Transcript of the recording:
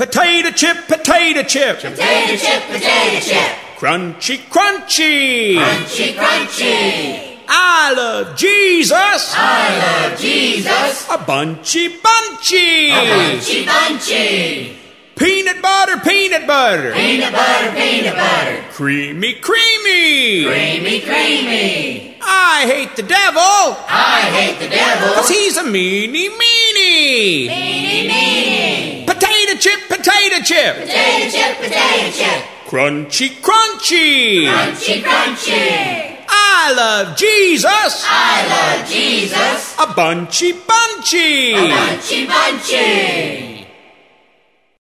Potato chip, potato chip. Potato chip, potato chip. Crunchy, crunchy. Crunchy, crunchy. I love Jesus. I love Jesus. A bunchy, bunchy. A bunchy, bunchy. Peanut butter, peanut butter. Peanut butter, peanut butter. Creamy, creamy. Creamy, creamy. I hate the devil. I hate the devil. 'Cause he's a meanie, meanie. Meanie, meanie. Potato chip, potato chip. Potato chip, potato chip. Crunchy, crunchy. Crunchy, crunchy. I love Jesus. I love Jesus. A bunchy, bunchy. A bunchy, bunchy.